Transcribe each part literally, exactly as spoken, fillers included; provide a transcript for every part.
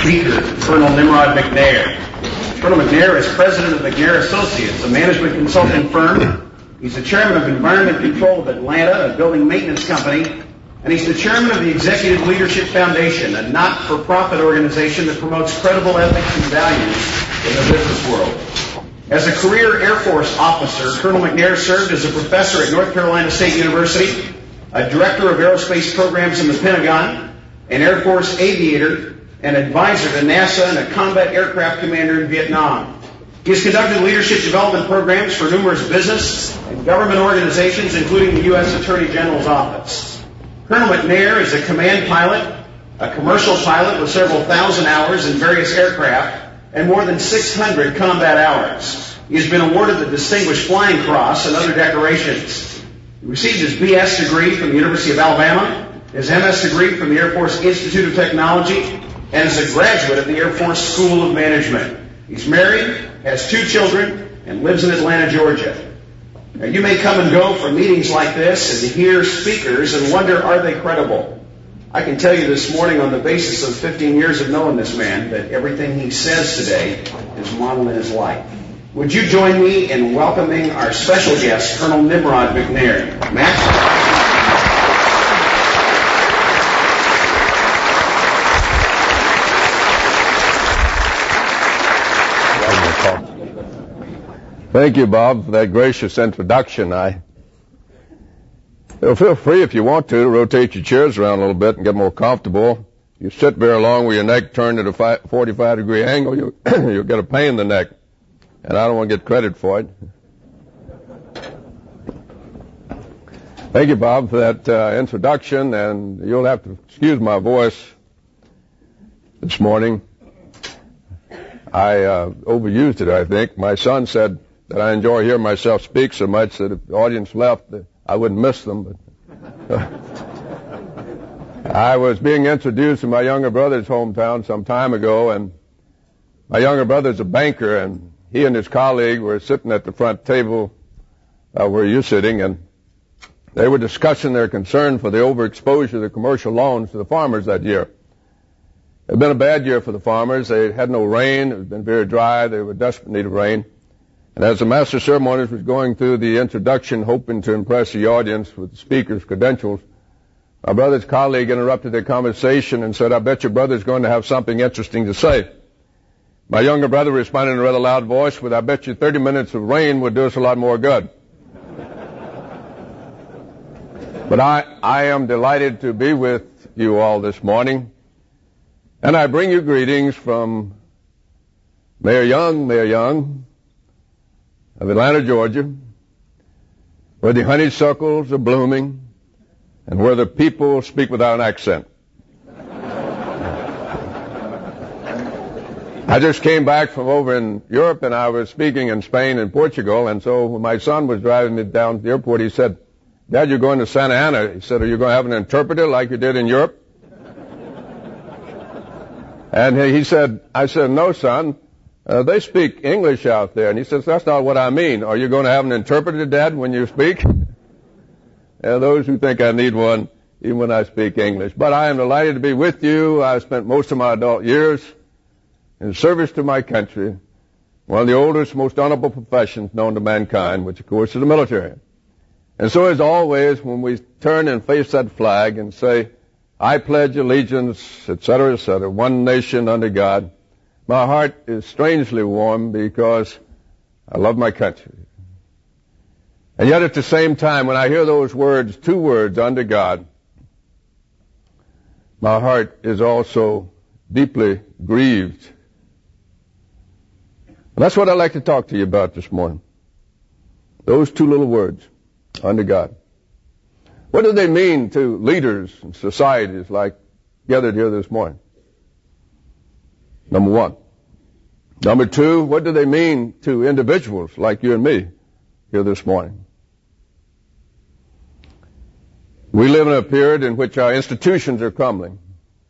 speaker, Colonel Nimrod McNair. Colonel McNair is president of McNair Associates, a management consulting firm. He's the chairman of Environment Control of Atlanta, a building maintenance company, and he's the chairman of the Executive Leadership Foundation, a not-for-profit organization that promotes credible ethics and values in the business world. As a career Air Force officer, Colonel McNair served as a professor at North Carolina State University, a director of aerospace programs in the Pentagon, an Air Force aviator, an advisor to NASA, and a combat aircraft commander in Vietnam. He has conducted leadership development programs for numerous business and government organizations, including the U S Attorney General's office. Colonel McNair is a command pilot, a commercial pilot with several thousand hours in various aircraft and more than six hundred combat hours. He has been awarded the Distinguished Flying Cross and other decorations. He received his B S degree from the University of Alabama, his M S degree from the Air Force Institute of Technology, and is a graduate of the Air Force School of Management. He's married, has two children, and lives in Atlanta, Georgia. Now, you may come and go for meetings like this and to hear speakers and wonder, are they credible? I can tell you this morning, on the basis of fifteen years of knowing this man, that everything he says today is modeled in his life. Would you join me in welcoming our special guest, Colonel Nimrod McNair? Max? Thank you, Bob, for that gracious introduction. I well, feel free, if you want to, to rotate your chairs around a little bit and get more comfortable. You sit very long with your neck turned at a forty-five degree angle, you, you'll get a pain in the neck. And I don't want to get credit for it. Thank you, Bob, for that uh, introduction, and you'll have to excuse my voice this morning. I uh, overused it, I think. My son said that I enjoy hearing myself speak so much that if the audience left, I wouldn't miss them. But uh, I was being introduced to my younger brother's hometown some time ago, and my younger brother's a banker, and he and his colleague were sitting at the front table uh, where you're sitting, and they were discussing their concern for the overexposure of the commercial loans to the farmers that year. It had been a bad year for the farmers. They had no rain. It had been very dry. They were desperate in need of rain. And as the master of ceremonies was going through the introduction, hoping to impress the audience with the speaker's credentials, my brother's colleague interrupted their conversation and said, "I bet your brother's going to have something interesting to say." My younger brother responded in a rather loud voice with, "I bet you thirty minutes of rain would do us a lot more good." But I, I am delighted to be with you all this morning. And I bring you greetings from Mayor Young, Mayor Young of Atlanta, Georgia, where the honeysuckles are blooming and where the people speak without an accent. I just came back from over in Europe, and I was speaking in Spain and Portugal, and so when my son was driving me down to the airport, he said, "Dad, you're going to Santa Ana." He said, "Are you going to have an interpreter like you did in Europe?" And he said, I said, "No, son, uh, they speak English out there." And he says, "That's not what I mean. Are you going to have an interpreter, Dad, when you speak?" And those who think I need one, even when I speak English. But I am delighted to be with you. I spent most of my adult years in service to my country, one of the oldest, most honorable professions known to mankind, which, of course, is the military. And so, as always, when we turn and face that flag and say, "I pledge allegiance," et cetera, et cetera, one nation under God, my heart is strangely warm because I love my country. And yet at the same time, when I hear those words, two words, under God, my heart is also deeply grieved. And that's what I'd like to talk to you about this morning. Those two little words, under God. What do they mean to leaders and societies like gathered here this morning? Number one. Number two, what do they mean to individuals like you and me here this morning? We live in a period in which our institutions are crumbling.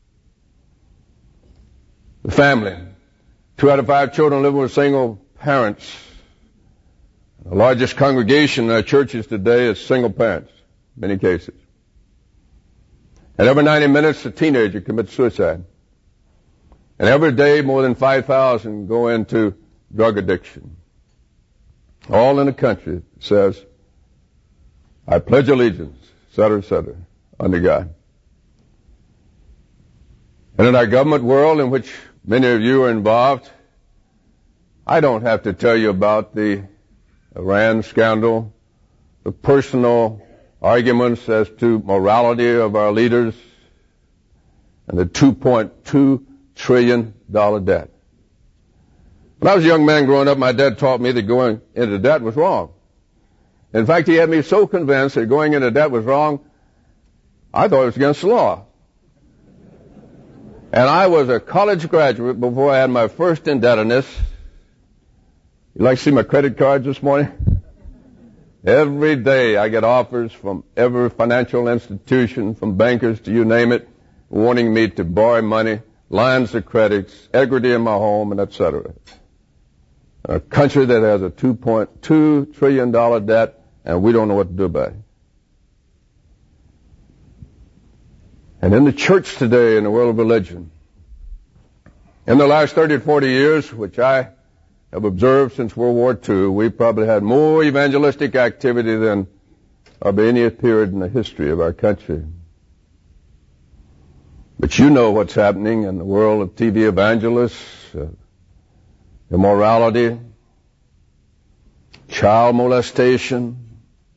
The family. Two out of five children living with single parents. The largest congregation in our churches today is single parents, in many cases. And every ninety minutes, a teenager commits suicide. And every day more than five thousand go into drug addiction. All in a country that says, I pledge allegiance, et cetera, et cetera, unto God. And in our government world, in which many of you are involved, I don't have to tell you about the Iran scandal, the personal arguments as to morality of our leaders, and the two point two trillion dollars debt. When I was a young man growing up, my dad taught me that going into debt was wrong. In fact, he had me so convinced that going into debt was wrong, I thought it was against the law. And I was a college graduate before I had my first indebtedness. You like to see my credit cards this morning? Every day I get offers from every financial institution, from bankers to you name it, wanting me to borrow money, lines of credits, equity in my home, and et cetera. A country that has a two point two trillion dollars debt, and we don't know what to do about it. And in the church today, in the world of religion, in the last thirty or forty years, which I have observed since World War Two, we probably had more evangelistic activity than of any period in the history of our country. But you know what's happening in the world of T V evangelists, uh, immorality, child molestation,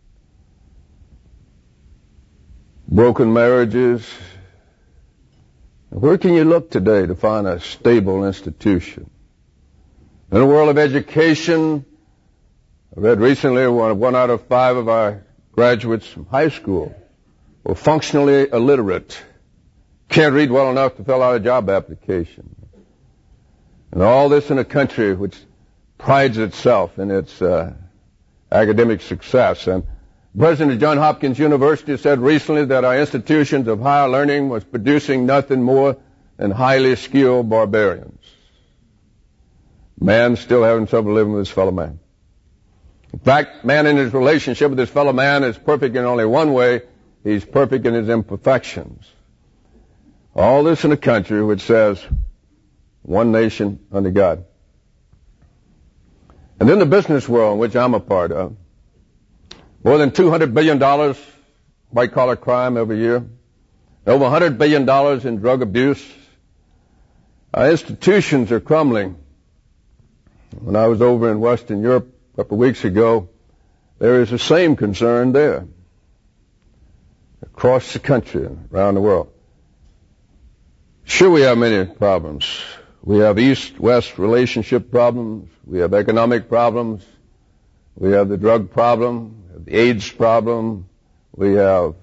broken marriages. Where can you look today to find a stable institution? In the world of education, I read recently one, one out of five of our graduates from high school were functionally illiterate, can't read well enough to fill out a job application. And all this in a country which prides itself in its uh, academic success. And President of Johns Hopkins University said recently that our institutions of higher learning was producing nothing more than highly skilled barbarians. Man still having trouble living with his fellow man. In fact, man in his relationship with his fellow man is perfect in only one way. He's perfect in his imperfections. All this in a country which says, one nation under God. And in the business world, which I'm a part of, more than two hundred billion dollars white-collar crime every year, over one hundred billion dollars in drug abuse. Our institutions are crumbling. When I was over in Western Europe a couple of weeks ago, there is the same concern there. Across the country and around the world. Sure, we have many problems. We have East-West relationship problems. We have economic problems. We have the drug problem. We have the AIDS problem. We have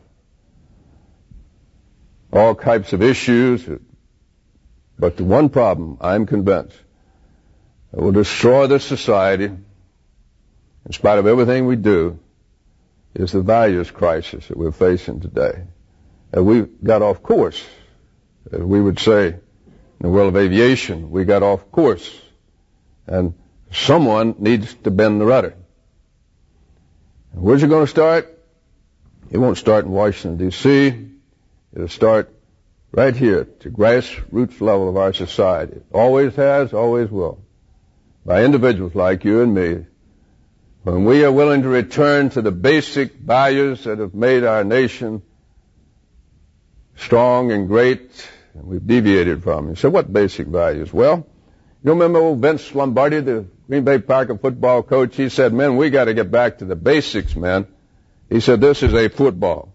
all types of issues. But the one problem, I'm convinced, that will destroy this society, in spite of everything we do, is the values crisis that we're facing today. And we got off course, as we would say, in the world of aviation, we got off course. And someone needs to bend the rudder. And where's it going to start? It won't start in Washington, D C It'll start right here, at the grassroots level of our society. It always has, always will. By individuals like you and me, when we are willing to return to the basic values that have made our nation strong and great, and we've deviated from them. You say, what basic values? Well, you remember old Vince Lombardi, the Green Bay Packer football coach? He said, men, we got to get back to the basics, man. He said, this is a football.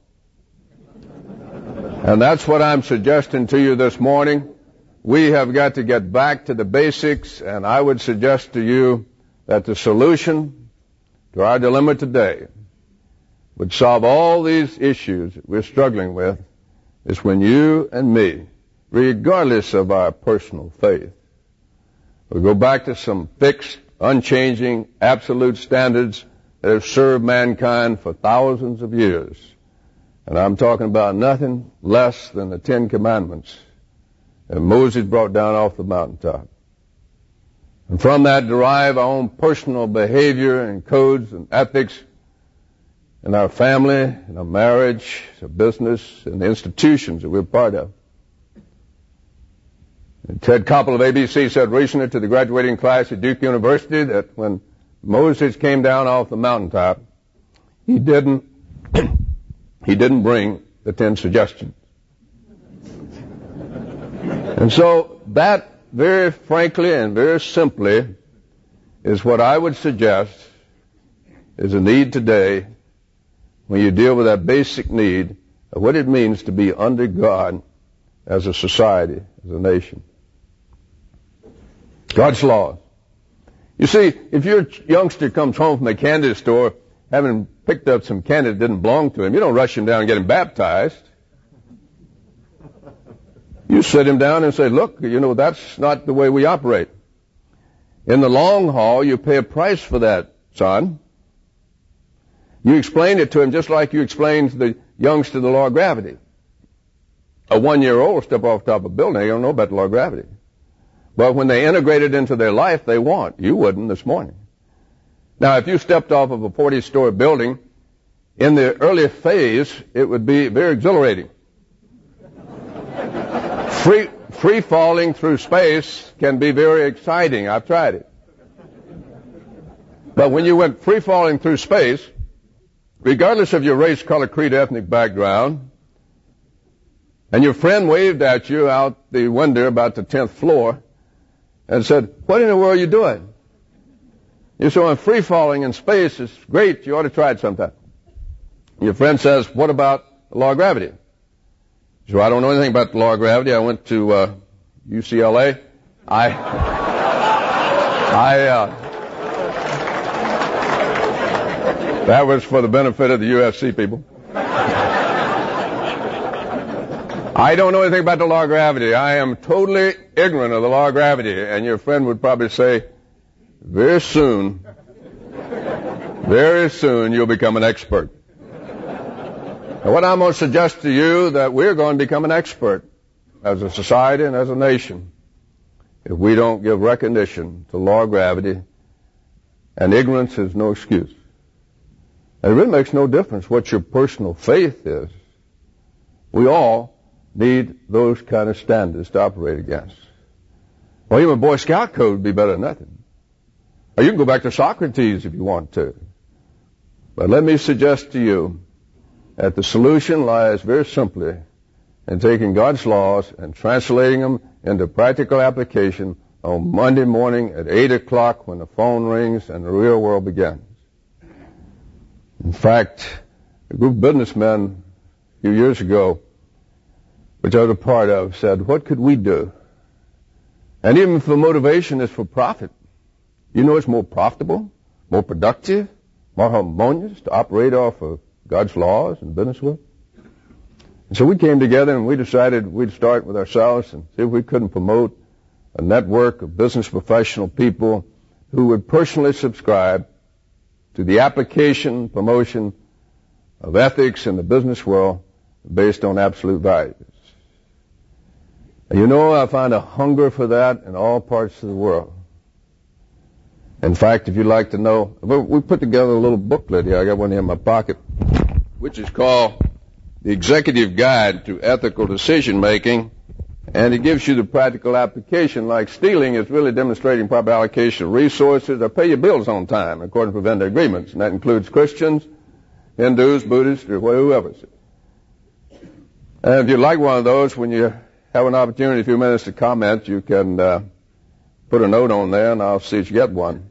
And that's what I'm suggesting to you this morning. We have got to get back to the basics, and I would suggest to you that the solution to our dilemma today would solve all these issues that we're struggling with is when you and me, regardless of our personal faith, we go back to some fixed, unchanging, absolute standards that have served mankind for thousands of years. And I'm talking about nothing less than the Ten Commandments that Moses brought down off the mountaintop. And from that derive our own personal behavior and codes and ethics in our family, in our marriage, our business, and the institutions that we're part of. Ted Koppel of A B C said recently to the graduating class at Duke University that when Moses came down off the mountaintop, he didn't he didn't bring the ten suggestions. And so that, very frankly and very simply, is what I would suggest is a need today when you deal with that basic need of what it means to be under God as a society, as a nation. God's laws. You see, if your youngster comes home from the candy store having picked up some candy that didn't belong to him, you don't rush him down and get him baptized. You sit him down and say, look, you know, that's not the way we operate. In the long haul, you pay a price for that, son. You explain it to him just like you explained to the youngster the law of gravity. A one-year-old will step off the top of a building. They don't know about the law of gravity. But when they integrate it into their life, they won't. You wouldn't this morning. Now, if you stepped off of a forty-story building, in the early phase, it would be very exhilarating. Free, free falling through space can be very exciting. I've tried it. But when you went free falling through space, regardless of your race, color, creed, ethnic background, and your friend waved at you out the window about the tenth floor and said, what in the world are you doing? You said, I'm free falling in space. It's great. You ought to try it sometime. Your friend says, what about the law of gravity? So I don't know anything about the law of gravity. I went to uh, U C L A. I, I, uh, that was for the benefit of the U S C people. I don't know anything about the law of gravity. I am totally ignorant of the law of gravity. And your friend would probably say, very soon, very soon you'll become an expert. And what I'm going to suggest to you that we're going to become an expert as a society and as a nation if we don't give recognition to law of gravity, and ignorance is no excuse. And it really makes no difference what your personal faith is. We all need those kind of standards to operate against. Well, even a Boy Scout code would be better than nothing. Or you can go back to Socrates if you want to. But let me suggest to you that the solution lies very simply in taking God's laws and translating them into practical application on Monday morning at eight o'clock when the phone rings and the real world begins. In fact, a group of businessmen a few years ago, which I was a part of, said, what could we do? And even if the motivation is for profit, you know it's more profitable, more productive, more harmonious to operate off of God's laws and business with. And so we came together and we decided we'd start with ourselves and see if we couldn't promote a network of business professional people who would personally subscribe to the application, promotion of ethics in the business world based on absolute values. And you know, I find a hunger for that in all parts of the world. In fact, if you'd like to know, we put together a little booklet here. I got one here in my pocket, which is called The Executive Guide to Ethical Decision Making, and it gives you the practical application. Like stealing is really demonstrating proper allocation of resources or pay your bills on time according to vendor agreements, and that includes Christians, Hindus, Buddhists, or whoever. And if you'd like one of those, when you have an opportunity, a few minutes to comment, you can uh, put a note on there, and I'll see if you get one.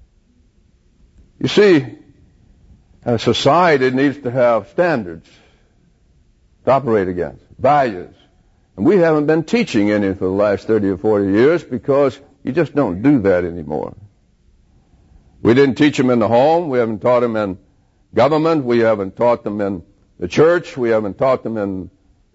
You see, a society needs to have standards to operate against, values. And we haven't been teaching any for the last thirty or forty years because you just don't do that anymore. We didn't teach them in the home. We haven't taught them in government. We haven't taught them in the church. We haven't taught them in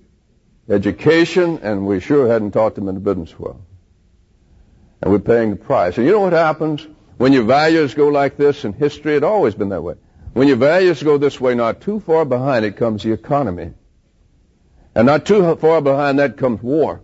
education. And we sure hadn't taught them in the business world. And we're paying the price. And you know what happens? When your values go like this in history, it's always been that way. When your values go this way, not too far behind it comes the economy. And not too far behind that comes war.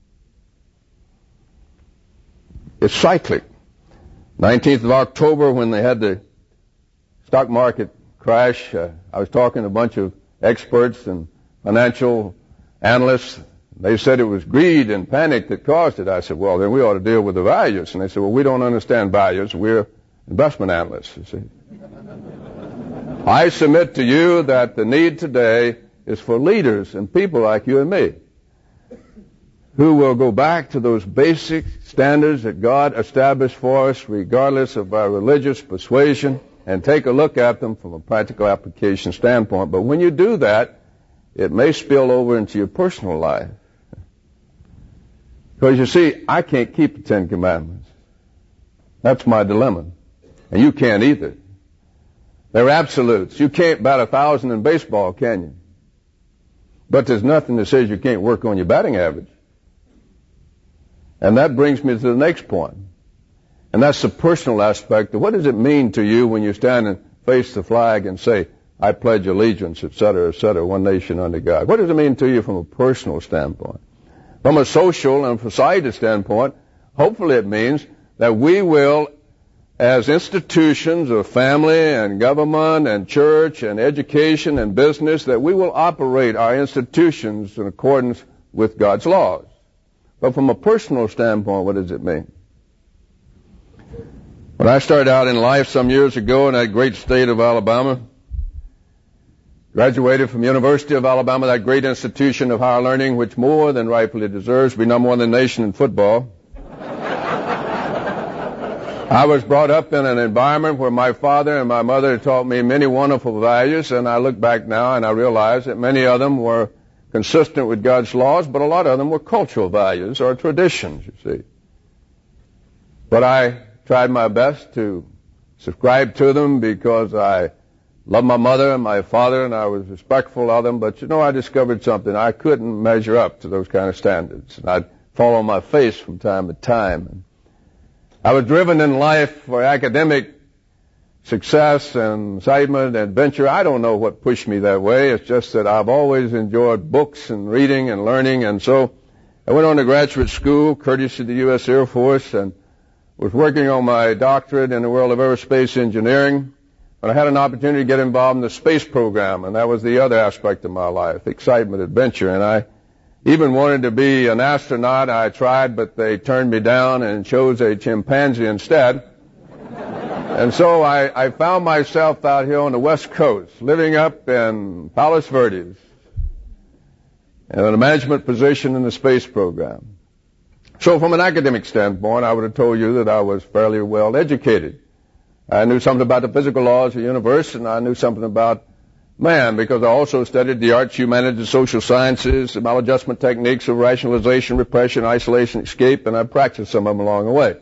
It's cyclic. nineteenth of October, when they had the stock market crash, uh, I was talking to a bunch of experts and financial analysts, They said it was greed and panic that caused it. I said, well, then we ought to deal with the values. And they said, well, we don't understand values. We're investment analysts, you see. I submit to you that the need today is for leaders and people like you and me who will go back to those basic standards that God established for us regardless of our religious persuasion and take a look at them from a practical application standpoint. But when you do that, it may spill over into your personal life. Because you see, I can't keep the Ten Commandments. That's my dilemma. And you can't either. They're absolutes. You can't bat a thousand in baseball, can you? But there's nothing that says you can't work on your batting average. And that brings me to the next point. And that's the personal aspect of what does it mean to you when you stand and face the flag and say, I pledge allegiance, et cetera, et cetera, one nation under God. What does it mean to you from a personal standpoint? From a social and society standpoint, hopefully it means that we will, as institutions of family and government and church and education and business, that we will operate our institutions in accordance with God's laws. But from a personal standpoint, what does it mean? When I started out in life some years ago in that great state of Alabama, graduated from University of Alabama, that great institution of higher learning, which more than rightfully deserves to be number one in the nation in football. I was brought up in an environment where my father and my mother taught me many wonderful values, and I look back now and I realize that many of them were consistent with God's laws, but a lot of them were cultural values or traditions, you see. But I tried my best to subscribe to them because I loved my mother and my father, and I was respectful of them. But, you know, I discovered something. I couldn't measure up to those kind of standards. And I'd fall on my face from time to time. And I was driven in life for academic success and excitement and adventure. I don't know what pushed me that way. It's just that I've always enjoyed books and reading and learning. And so I went on to graduate school, courtesy of the U S Air Force, and was working on my doctorate in the world of aerospace engineering. But I had an opportunity to get involved in the space program, and that was the other aspect of my life, excitement, adventure. And I even wanted to be an astronaut. I tried, but they turned me down and chose a chimpanzee instead. And so I, I found myself out here on the West Coast, living up in Palos Verdes, in a management position in the space program. So from an academic standpoint, I would have told you that I was fairly well educated. I knew something about the physical laws of the universe, and I knew something about man, because I also studied the arts, humanities, social sciences, the maladjustment techniques of rationalization, repression, isolation, escape, and I practiced some of them along the way.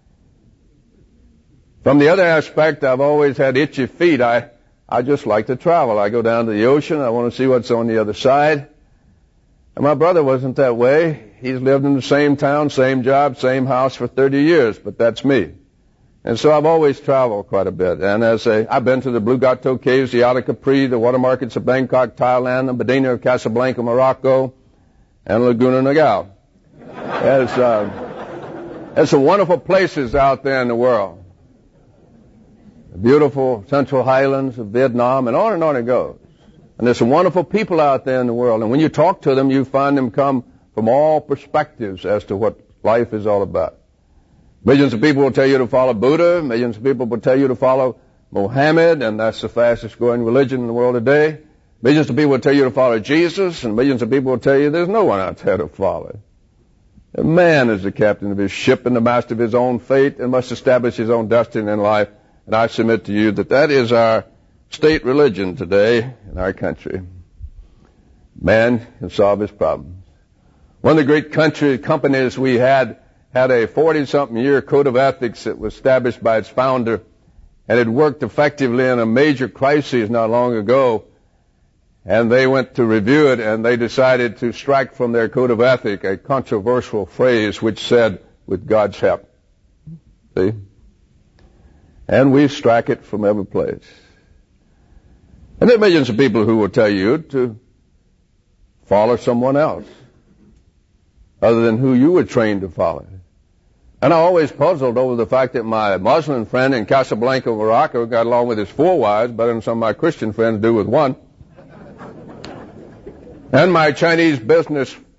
From the other aspect, I've always had itchy feet. I, I just like to travel. I go down to the ocean. I want to see what's on the other side. And my brother wasn't that way. He's lived in the same town, same job, same house for thirty years, but that's me. And so I've always traveled quite a bit. And as a, I've been to the Blue Gato Caves, the Isle of Capri, the water markets of Bangkok, Thailand, the Medina of Casablanca, Morocco, and Laguna Niguel. There's, uh, there's some wonderful places out there in the world. The beautiful Central Highlands of Vietnam, and on and on it goes. And there's some wonderful people out there in the world. And when you talk to them, you find them come from all perspectives as to what life is all about. Millions of people will tell you to follow Buddha. Millions of people will tell you to follow Mohammed, and that's the fastest growing religion in the world today. Millions of people will tell you to follow Jesus, and millions of people will tell you there's no one out there to follow. A man is the captain of his ship and the master of his own fate and must establish his own destiny in life. And I submit to you that that is our state religion today in our country. Man can solve his problems. One of the great country companies we had had a forty-something year code of ethics that was established by its founder, and it worked effectively in a major crisis not long ago. And they went to review it, and they decided to strike from their code of ethics a controversial phrase which said, with God's help. See? And we strike it from every place. And there are millions of people who will tell you to follow someone else other than who you were trained to follow. And I always puzzled over the fact that my Muslim friend in Casablanca, Morocco, got along with his four wives better than some of my Christian friends do with one. And my Chinese business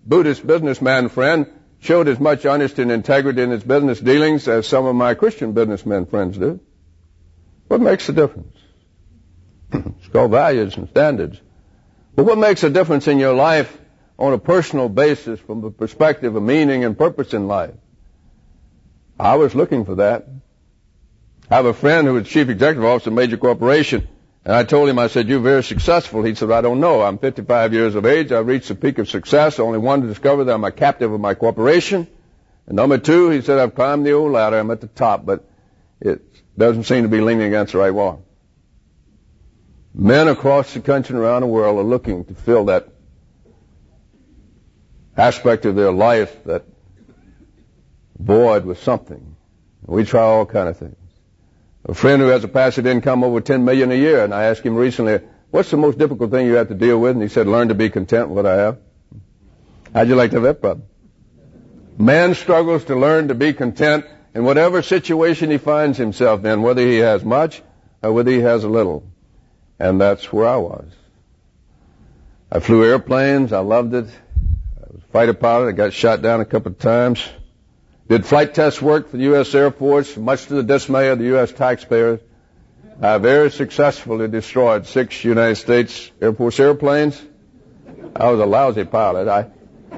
Buddhist businessman friend showed as much honesty and integrity in his business dealings as some of my Christian businessmen friends do. What makes a difference? It's called values and standards. But what makes a difference in your life on a personal basis from the perspective of meaning and purpose in life? I was looking for that. I have a friend who was chief executive officer of a major corporation, and I told him, I said, you're very successful. He said, I don't know. I'm fifty-five years of age. I've reached the peak of success. Only one to discover that I'm a captive of my corporation. And number two, he said, I've climbed the old ladder. I'm at the top, but it doesn't seem to be leaning against the right wall. Men across the country and around the world are looking to fill that aspect of their life, that void, with something. We try all kind of things. A friend who has a passive income over ten million dollars a year, and I asked him recently, what's the most difficult thing you have to deal with? And he said, learn to be content with what I have. How'd you like to have that problem? Man struggles to learn to be content in whatever situation he finds himself in, whether he has much or whether he has a little. And that's where I was. I flew airplanes. I loved it. I was a fighter pilot. I got shot down a couple of times. Did flight test work for the U S Air Force, much to the dismay of the U S taxpayers. I very successfully destroyed six United States Air Force airplanes. I was a lousy pilot. I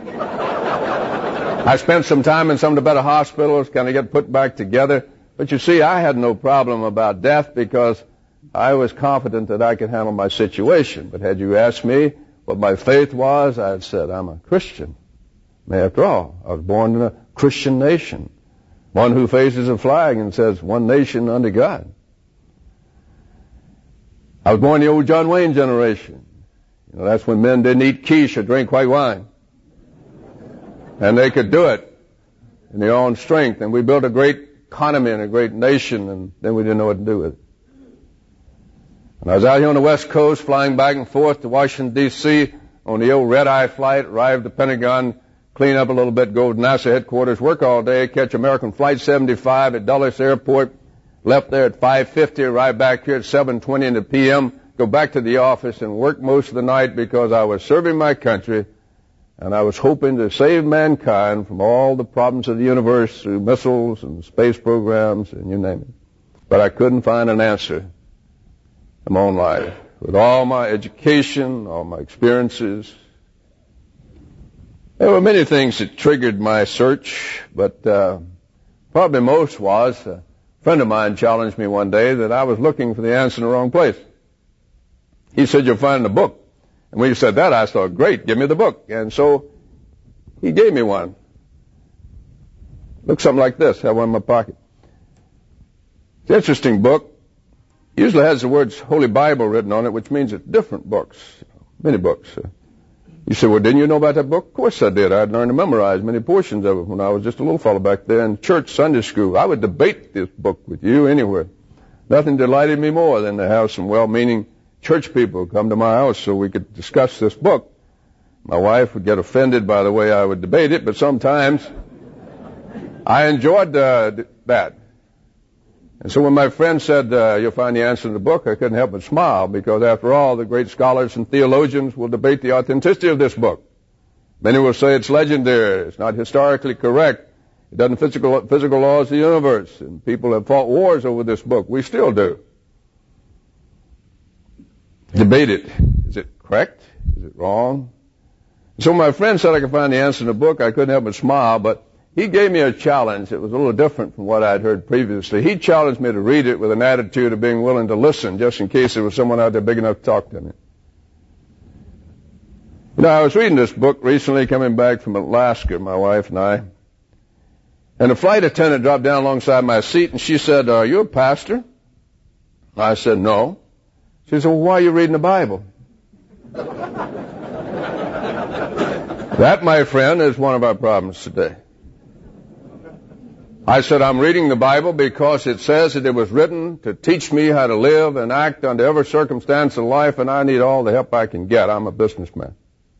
I spent some time in some of the better hospitals, kind of get put back together. But you see, I had no problem about death because I was confident that I could handle my situation. But had you asked me what my faith was, I had said, I'm a Christian. After all, I was born in a Christian nation, one who faces a flag and says, one nation under God. I was born in the old John Wayne generation. You know, that's when men didn't eat quiche or drink white wine. And they could do it in their own strength. And we built a great economy and a great nation, and then we didn't know what to do with it. And I was out here on the West Coast, flying back and forth to Washington, D C on the old red-eye flight, arrived at the Pentagon, clean up a little bit, go to NASA headquarters, work all day, catch American Flight seventy-five at Dulles Airport, left there at five fifty, arrived back here at seven twenty in the P M, go back to the office and work most of the night because I was serving my country and I was hoping to save mankind from all the problems of the universe through missiles and space programs and you name it. But I couldn't find an answer in my own life. With all my education, all my experiences, there were many things that triggered my search, but uh, probably most was a friend of mine challenged me one day that I was looking for the answer in the wrong place. He said, you'll find a book. And when he said that, I thought, great, give me the book. And so he gave me one. Looked something like this. I have one in my pocket. It's an interesting book. It usually has the words Holy Bible written on it, which means it's different books, many books. You say, well, didn't you know about that book? Of course I did. I'd learned to memorize many portions of it when I was just a little fellow back there in church Sunday school. I would debate this book with you anywhere. Nothing delighted me more than to have some well-meaning church people come to my house so we could discuss this book. My wife would get offended by the way I would debate it, but sometimes I enjoyed uh, that. And so when my friend said, uh, you'll find the answer in the book, I couldn't help but smile, because after all, the great scholars and theologians will debate the authenticity of this book. Many will say it's legendary, it's not historically correct, it doesn't physical, physical laws of the universe, and people have fought wars over this book. We still do. Debate it. Is it correct? Is it wrong? So my friend said I could find the answer in the book. I couldn't help but smile, but he gave me a challenge. It was a little different from what I'd heard previously. He challenged me to read it with an attitude of being willing to listen, just in case there was someone out there big enough to talk to me. You know, I was reading this book recently, coming back from Alaska, my wife and I, and a flight attendant dropped down alongside my seat, and she said, are you a pastor? I said, no. She said, well, why are you reading the Bible? That, my friend, is one of our problems today. I said, I'm reading the Bible because it says that it was written to teach me how to live and act under every circumstance of life, and I need all the help I can get. I'm a businessman.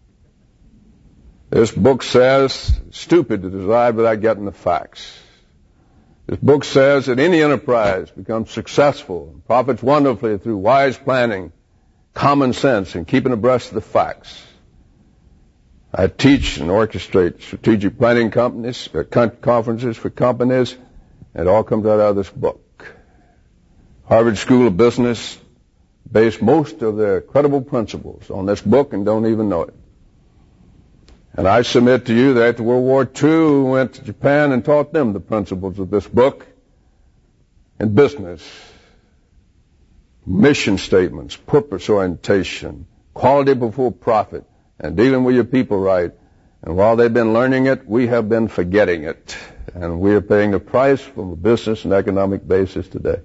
This book says it's stupid to decide without getting the facts. This book says that any enterprise becomes successful and profits wonderfully through wise planning, common sense, and keeping abreast of the facts. I teach and orchestrate strategic planning companies, uh, con- conferences for companies, and it all comes out of this book. Harvard School of Business based most of their credible principles on this book and don't even know it. And I submit to you that after World War Two, we went to Japan and taught them the principles of this book in business, mission statements, purpose orientation, quality before profit, and dealing with your people right. And while they've been learning it, we have been forgetting it. And we are paying the price from a business and economic basis today.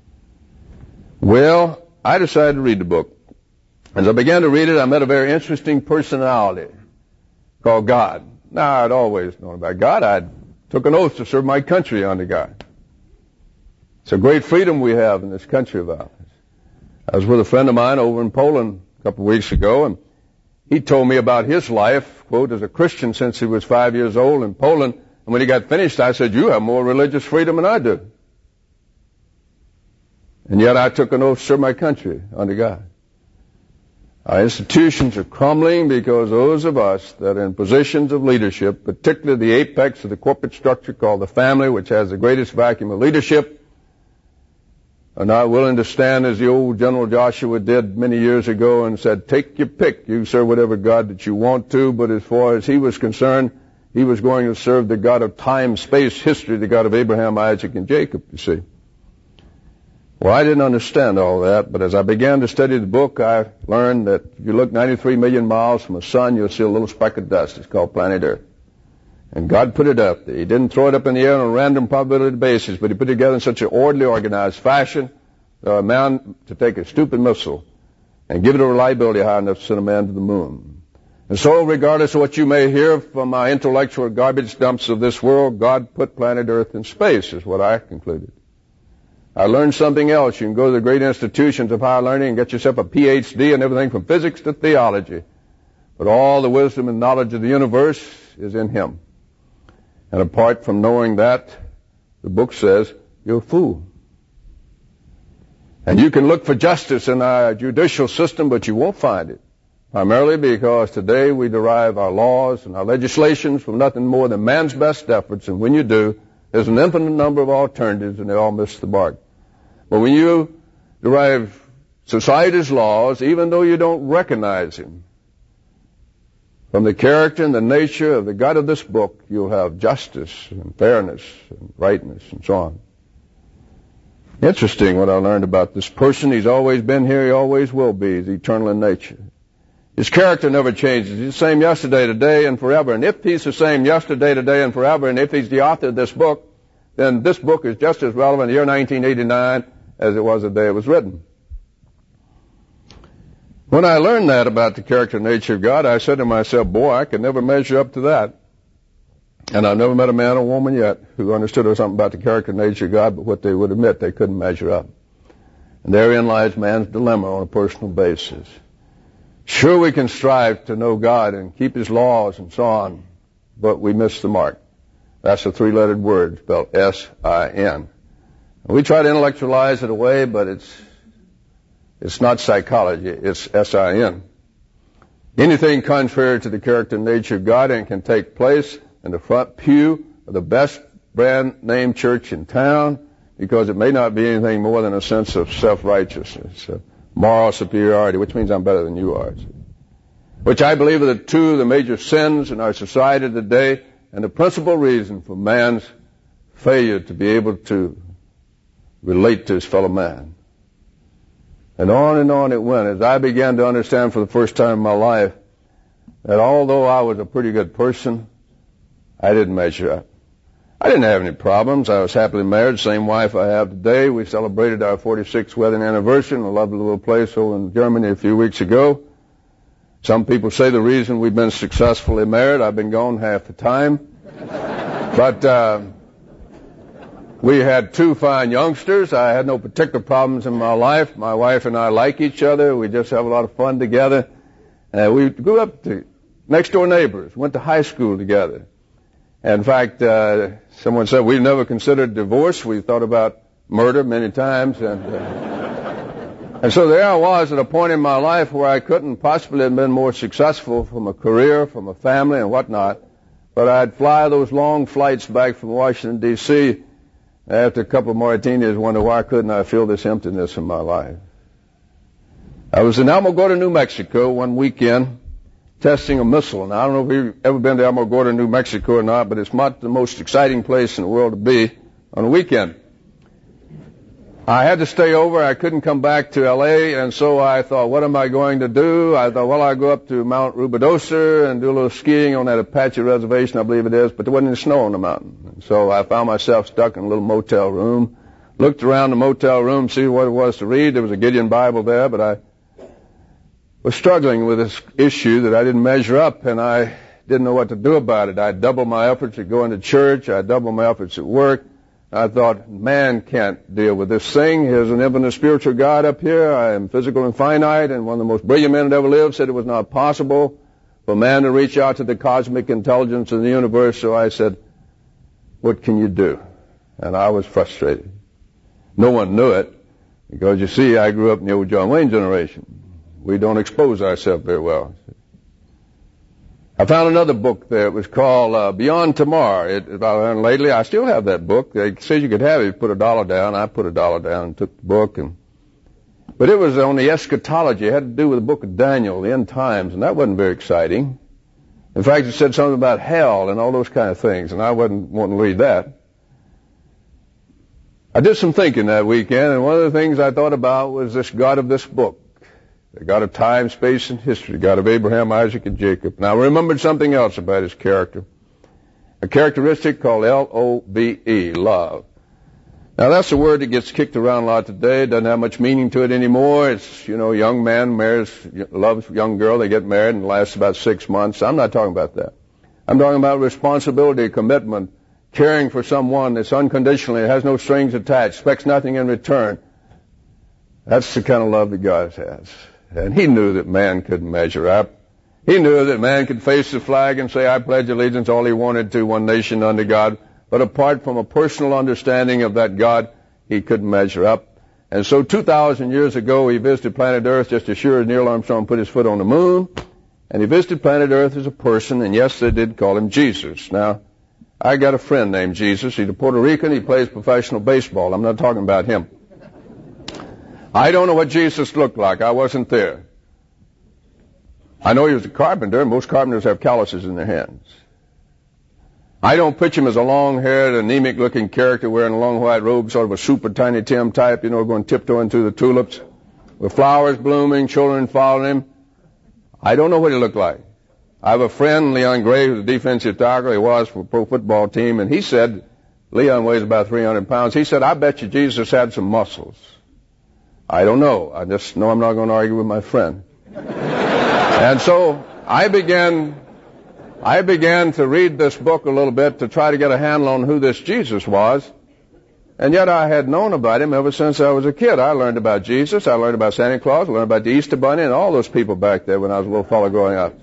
Well, I decided to read the book. As I began to read it, I met a very interesting personality called God. Now, I'd always known about God. I took an oath to serve my country under God. It's a great freedom we have in this country of ours. I was with a friend of mine over in Poland a couple of weeks ago, and he told me about his life, quote, as a Christian since he was five years old in Poland. And when he got finished, I said, you have more religious freedom than I do. And yet I took an oath to serve my country under God. Our institutions are crumbling because those of us that are in positions of leadership, particularly the apex of the corporate structure called the family, which has the greatest vacuum of leadership, are not willing to stand as the old General Joshua did many years ago and said, take your pick. You serve whatever God that you want to, but as far as he was concerned, he was going to serve the God of time, space, history, the God of Abraham, Isaac, and Jacob, you see. Well, I didn't understand all that, but as I began to study the book, I learned that if you look ninety-three million miles from the sun, you'll see a little speck of dust. It's called planet Earth. And God put it up. He didn't throw it up in the air on a random probability basis, but he put it together in such an orderly, organized fashion that a man to take a stupid missile and give it a reliability high enough to send a man to the moon. And so, regardless of what you may hear from my intellectual garbage dumps of this world, God put planet Earth in space, is what I concluded. I learned something else. You can go to the great institutions of higher learning and get yourself a P H D in everything from physics to theology. But all the wisdom and knowledge of the universe is in him. And apart from knowing that, the book says, you're a fool. And you can look for justice in our judicial system, but you won't find it. Primarily because today we derive our laws and our legislations from nothing more than man's best efforts. And when you do, there's an infinite number of alternatives, and they all miss the mark. But when you derive society's laws, even though you don't recognize him, from the character and the nature of the God of this book, you'll have justice and fairness and rightness and so on. Interesting what I learned about this person. He's always been here. He always will be. He's eternal in nature. His character never changes. He's the same yesterday, today, and forever. And if he's the same yesterday, today, and forever, and if he's the author of this book, then this book is just as relevant in the year nineteen eighty-nine as it was the day it was written. When I learned that about the character and nature of God, I said to myself, boy, I could never measure up to that. And I've never met a man or woman yet who understood something about the character and nature of God, but what they would admit they couldn't measure up. And therein lies man's dilemma on a personal basis. Sure, we can strive to know God and keep his laws and so on, but we miss the mark. That's a three-lettered word spelled S I N. We try to intellectualize it away, but it's it's not psychology. It's S I N. Anything contrary to the character and nature of God and can take place in the front pew of the best brand name church in town, because it may not be anything more than a sense of self-righteousness, uh, moral superiority, which means I'm better than you are, which I believe are the two of the major sins in our society today, and the principal reason for man's failure to be able to relate to his fellow man. And on and on it went as I began to understand for the first time in my life that although I was a pretty good person, I didn't measure up. I didn't have any problems. I was happily married, same wife I have today. We celebrated our forty-sixth wedding anniversary in a lovely little place over in Germany a few weeks ago. Some people say the reason we've been successfully married, I've been gone half the time. But uh, we had two fine youngsters. I had no particular problems in my life. My wife and I like each other. We just have a lot of fun together. Uh, we grew up to next-door neighbors, went to high school together. In fact, uh, someone said we've never considered divorce. We thought about murder many times. And uh, And so there I was at a point in my life where I couldn't possibly have been more successful from a career, from a family and whatnot, but I'd fly those long flights back from Washington, D C after a couple of martinis, wonder why couldn't I feel this emptiness in my life. I was in Alamogordo, New Mexico one weekend testing a missile. Now, I don't know if you've ever been to Alamogordo, New Mexico or not, but it's not the most exciting place in the world to be on a weekend. I had to stay over. I couldn't come back to L A, and so I thought, what am I going to do? I thought, well, I'll go up to Mount Rubidosa and do a little skiing on that Apache reservation, I believe it is, but there wasn't any snow on the mountain. And so I found myself stuck in a little motel room, looked around the motel room, see what it was to read. There was a Gideon Bible there, but I was struggling with this issue that I didn't measure up, and I didn't know what to do about it. I doubled my efforts at going to church. I doubled my efforts at work. I thought, man can't deal with this thing. Here's an infinite spiritual God up here. I am physical and finite, and one of the most brilliant men that ever lived said it was not possible for man to reach out to the cosmic intelligence in the universe. So I said, what can you do? And I was frustrated. No one knew it, because you see, I grew up in the old John Wayne generation. We don't expose ourselves very well. I found another book there. It was called uh, Beyond Tomorrow. It, it, I learned lately, I still have that book. They said you could have it. You put a dollar down. I put a dollar down and took the book. And, but it was on the eschatology. It had to do with the book of Daniel, the end times, and that wasn't very exciting. In fact, it said something about hell and all those kind of things, and I wasn't wanting to read that. I did some thinking that weekend, and one of the things I thought about was this God of this book. The God of time, space, and history, God of Abraham, Isaac, and Jacob. Now, I remembered something else about his character, a characteristic called L O V E, love. Now, that's a word that gets kicked around a lot today. It doesn't have much meaning to it anymore. It's, you know, young man marries, loves young girl, they get married, and it lasts about six months. I'm not talking about that. I'm talking about responsibility, commitment, caring for someone that's unconditionally, has no strings attached, expects nothing in return. That's the kind of love that God has. And he knew that man couldn't measure up. He knew that man could face the flag and say, I pledge allegiance all he wanted to, one nation under God. But apart from a personal understanding of that God, he couldn't measure up. And so two thousand years ago, he visited planet Earth just as sure as Neil Armstrong put his foot on the moon. And he visited planet Earth as a person, and yes, they did call him Jesus. Now, I got a friend named Jesus. He's a Puerto Rican. He plays professional baseball. I'm not talking about him. I don't know what Jesus looked like. I wasn't there. I know he was a carpenter. Most carpenters have calluses in their hands. I don't picture him as a long-haired, anemic-looking character wearing a long white robe, sort of a super Tiny Tim type, you know, going tiptoeing through the tulips, with flowers blooming, children following him. I don't know what he looked like. I have a friend, Leon Gray, who's a defensive tackle. He was for a pro football team, and he said, Leon weighs about three hundred pounds. He said, I bet you Jesus had some muscles. I don't know. I just know I'm not going to argue with my friend. And so I began, I began to read this book a little bit to try to get a handle on who this Jesus was. And yet I had known about him ever since I was a kid. I learned about Jesus. I learned about Santa Claus. I learned about the Easter Bunny and all those people back there when I was a little fellow growing up.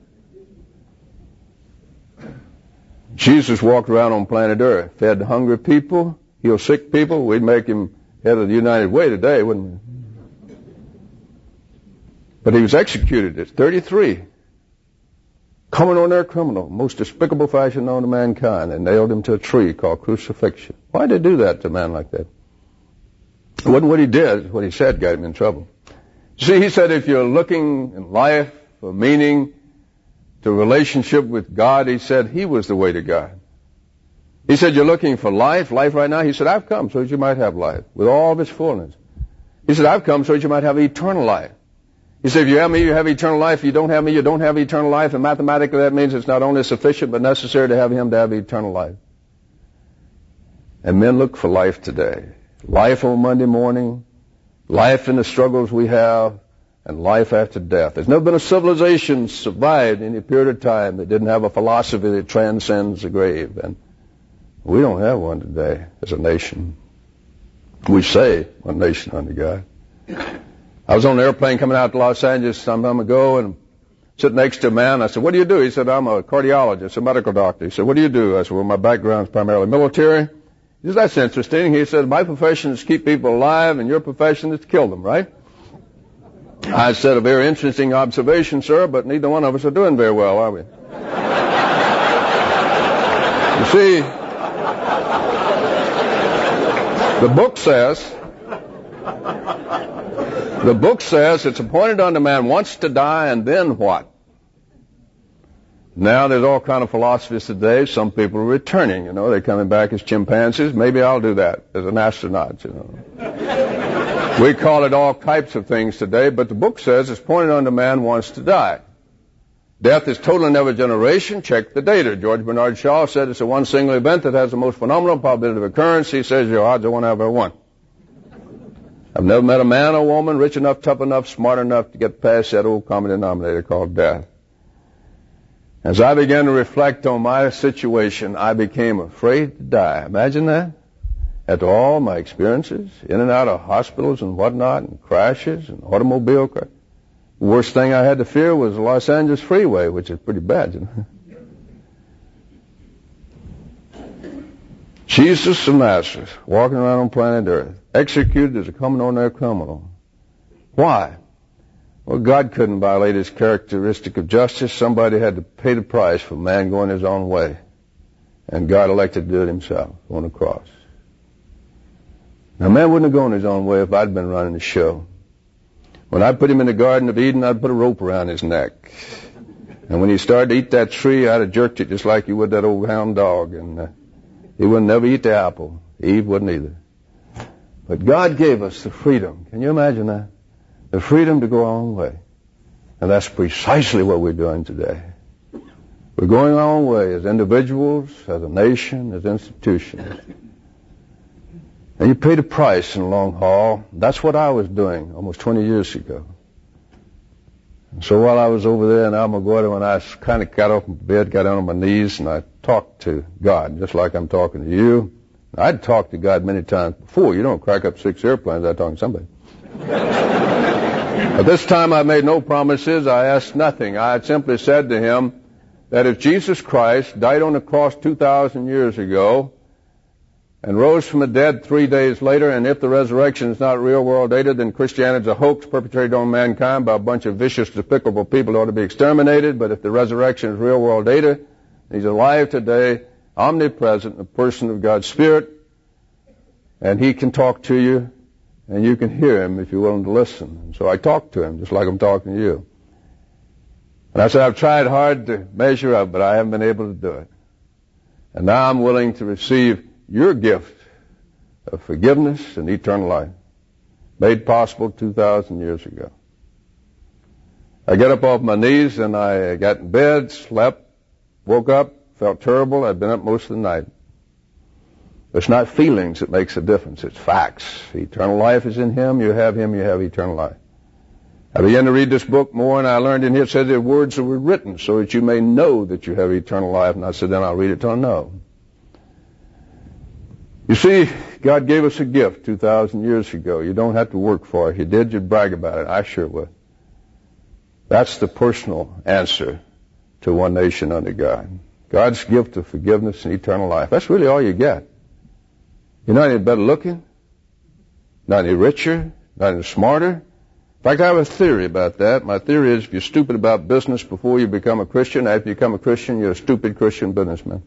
Jesus walked around on planet Earth, fed hungry people, healed sick people. We'd make him head of the United Way today, wouldn't we? But he was executed at thirty-three. Coming on their criminal, most despicable fashion known to mankind. They nailed him to a tree called crucifixion. Why did they do that to a man like that? It wasn't what he did, what he said got him in trouble. See, he said if you're looking in life for meaning, to relationship with God, he said he was the way to God. He said, you're looking for life, life right now. He said, I've come so that you might have life with all of its fullness. He said, I've come so that you might have eternal life. He said, if you have me, you have eternal life. If you don't have me, you don't have eternal life. And mathematically, that means it's not only sufficient, but necessary to have him to have eternal life. And men look for life today. Life on Monday morning, life in the struggles we have, and life after death. There's never been a civilization survived in any period of time that didn't have a philosophy that transcends the grave. And we don't have one today as a nation. We say one nation under God. I was on an airplane coming out to Los Angeles some time ago and sitting next to a man. I said, what do you do? He said, I'm a cardiologist, a medical doctor. He said, what do you do? I said, well, my background is primarily military. He said, that's interesting. He said, my profession is to keep people alive and your profession is to kill them, right? I said, a very interesting observation, sir, but neither one of us are doing very well, are we? You see, the book says, the book says it's appointed unto man once to die, and then what? Now there's all kind of philosophies today. Some people are returning, you know, they're coming back as chimpanzees. Maybe I'll do that as an astronaut, you know. We call it all types of things today, but the book says it's appointed unto man once to die. Death is total in every generation. Check the data. George Bernard Shaw said it's the one single event that has the most phenomenal probability of occurrence. He says your odds are one out of one. I've never met a man or woman rich enough, tough enough, smart enough to get past that old common denominator called death. As I began to reflect on my situation, I became afraid to die. Imagine that. After all my experiences, in and out of hospitals and whatnot, and crashes and automobile crashes. The worst thing I had to fear was the Los Angeles freeway, which is pretty bad, you know. Jesus of Nazareth, walking around on planet Earth, executed as a common ordinary criminal. Why? Well, God couldn't violate his characteristic of justice. Somebody had to pay the price for man going his own way. And God elected to do it himself on the cross. Now, man wouldn't have gone his own way if I'd been running the show. When I put him in the Garden of Eden, I'd put a rope around his neck. And when he started to eat that tree, I'd have jerked it just like you would that old hound dog. And uh, he would never eat the apple. Eve wouldn't either. But God gave us the freedom. Can you imagine that? The freedom to go our own way. And that's precisely what we're doing today. We're going our own way as individuals, as a nation, as institutions. And you pay the price in the long haul. That's what I was doing almost twenty years ago. And so while I was over there in Alamogordo, when I kind of got off my bed, got down on my knees, and I talked to God, just like I'm talking to you. I'd talked to God many times before. You don't crack up six airplanes without talking to somebody. But this time I made no promises. I asked nothing. I had simply said to him that if Jesus Christ died on the cross two thousand years ago and rose from the dead three days later, and if the resurrection is not real-world data, then Christianity is a hoax perpetrated on mankind by a bunch of vicious, despicable people who ought to be exterminated. But if the resurrection is real-world data, he's alive today, omnipresent, a person of God's Spirit, and he can talk to you, and you can hear him if you're willing to listen. And so I talked to him, just like I'm talking to you. And I said, I've tried hard to measure up, but I haven't been able to do it. And now I'm willing to receive your gift of forgiveness and eternal life, made possible two thousand years ago. I got up off my knees, and I got in bed, slept, woke up, felt terrible. I'd been up most of the night. It's not feelings that makes a difference. It's facts. Eternal life is in him. You have him. You have eternal life. I began to read this book more, and I learned in here it said there are words that were written so that you may know that you have eternal life. And I said, then I'll read it till I know. You see, God gave us a gift two thousand years ago. You don't have to work for it. If you did, you'd brag about it. I sure would. That's the personal answer to one nation under God. God's gift of forgiveness and eternal life. That's really all you get. You're not any better looking, not any richer, not any smarter. In fact, I have a theory about that. My theory is if you're stupid about business before you become a Christian, after you become a Christian, you're a stupid Christian businessman.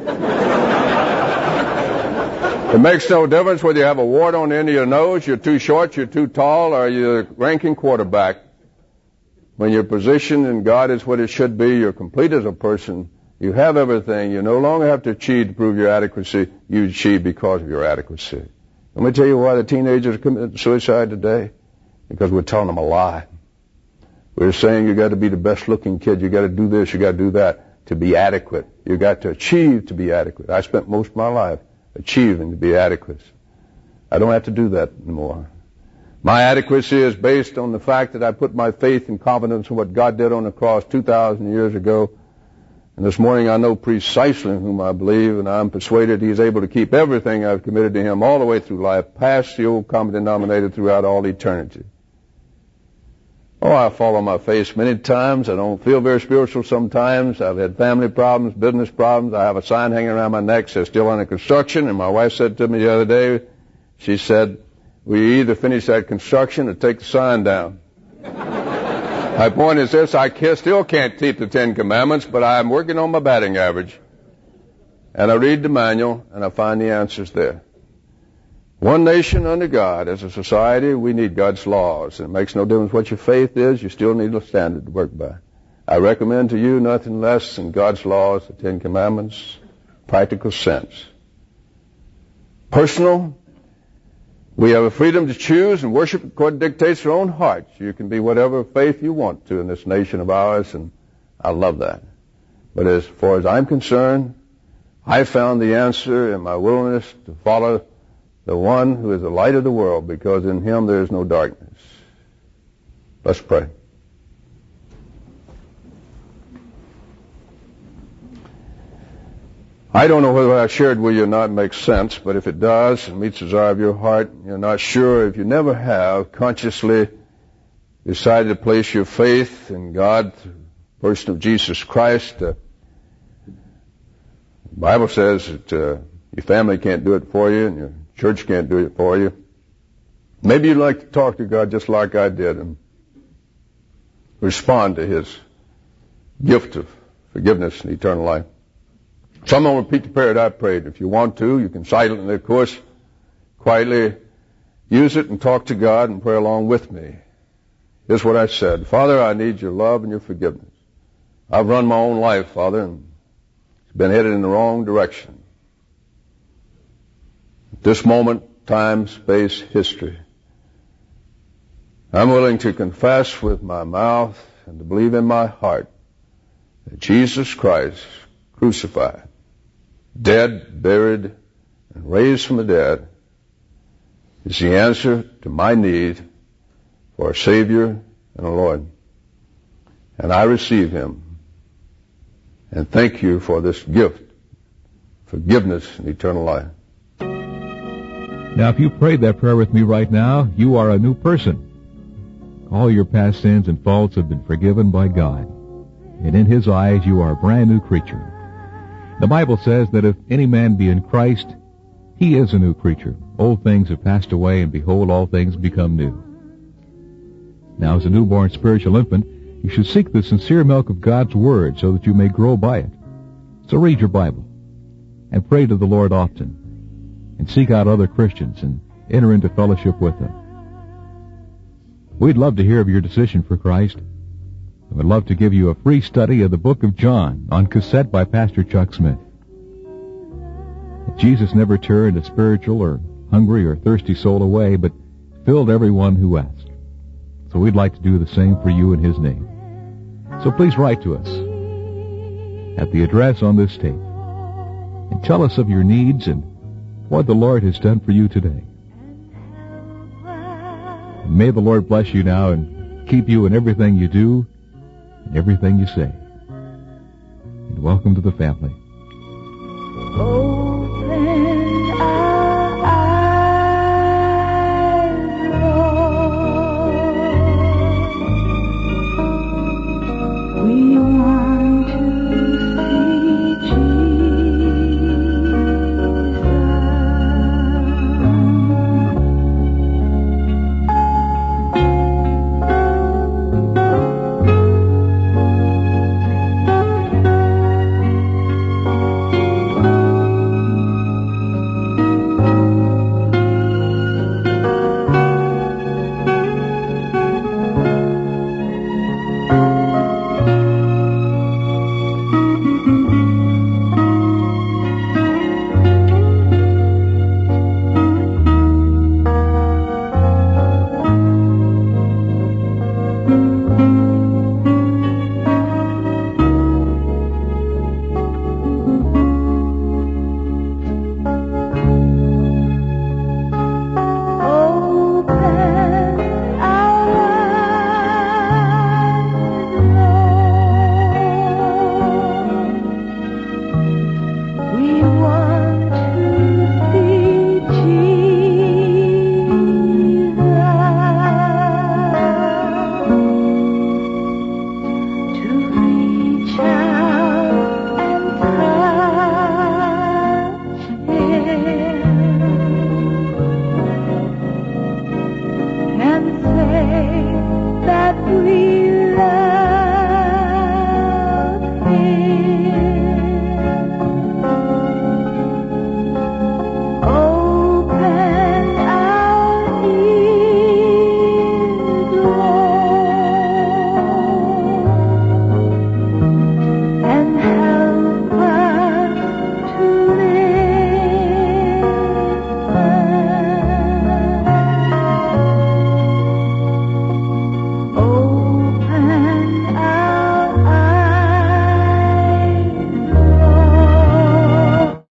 It makes no difference whether you have a wart on the end of your nose, you're too short, you're too tall, or you're a ranking quarterback. When your position in God is what it should be, you're complete as a person. You have everything. You no longer have to achieve to prove your adequacy. You achieve because of your adequacy. Let me tell you why the teenagers are committing suicide today. Because we're telling them a lie. We're saying you got to be the best looking kid. You got to do this. You got to do that to be adequate. You got to achieve to be adequate. I spent most of my life achieving to be adequate. I don't have to do that anymore. My adequacy is based on the fact that I put my faith and confidence in what God did on the cross two thousand years ago. And this morning I know precisely whom I believe, and I'm persuaded he's able to keep everything I've committed to him all the way through life, past the old common denominator throughout all eternity. Oh, I fall on my face many times. I don't feel very spiritual sometimes. I've had family problems, business problems. I have a sign hanging around my neck that says still under construction. And my wife said to me the other day, she said, we either finish that construction or take the sign down. My point is this, I still can't keep the Ten Commandments, but I'm working on my batting average. And I read the manual, and I find the answers there. One nation under God. As a society, we need God's laws. And it makes no difference what your faith is, you still need a standard to work by. I recommend to you nothing less than God's laws, the Ten Commandments, practical sense. Personal, we have a freedom to choose and worship according to dictates your own heart. You can be whatever faith you want to in this nation of ours, and I love that. But as far as I'm concerned, I found the answer in my willingness to follow the one who is the light of the world, because in him there is no darkness. Let's pray. I don't know whether what I shared with you or not makes sense, but if it does, and meets the desire of your heart, you're not sure, if you never have consciously decided to place your faith in God, the person of Jesus Christ, uh, the Bible says that uh, your family can't do it for you, and your church can't do it for you. Maybe you'd like to talk to God just like I did and respond to his gift of forgiveness and eternal life. So I'm going to repeat the prayer that I prayed. If you want to, you can silently, of course, quietly use it and talk to God and pray along with me. Here's what I said. Father, I need your love and your forgiveness. I've run my own life, Father, and it's been headed in the wrong direction. At this moment, time, space, history, I'm willing to confess with my mouth and to believe in my heart that Jesus Christ, crucified, dead, buried, and raised from the dead, is the answer to my need for a Savior and a Lord. And I receive him. And thank you for this gift, forgiveness and eternal life. Now, if you prayed that prayer with me right now, you are a new person. All your past sins and faults have been forgiven by God. And in his eyes, you are a brand new creature. The Bible says that if any man be in Christ, he is a new creature. Old things have passed away, and behold, all things become new. Now, as a newborn spiritual infant, you should seek the sincere milk of God's Word so that you may grow by it. So read your Bible, and pray to the Lord often, and seek out other Christians, and enter into fellowship with them. We'd love to hear of your decision for Christ. I would love to give you a free study of the book of John on cassette by Pastor Chuck Smith. Jesus never turned a spiritual or hungry or thirsty soul away, but filled everyone who asked. So we'd like to do the same for you in his name. So please write to us at the address on this tape and tell us of your needs and what the Lord has done for you today. And may the Lord bless you now and keep you in everything you do and everything you say. And welcome to the family. Oh.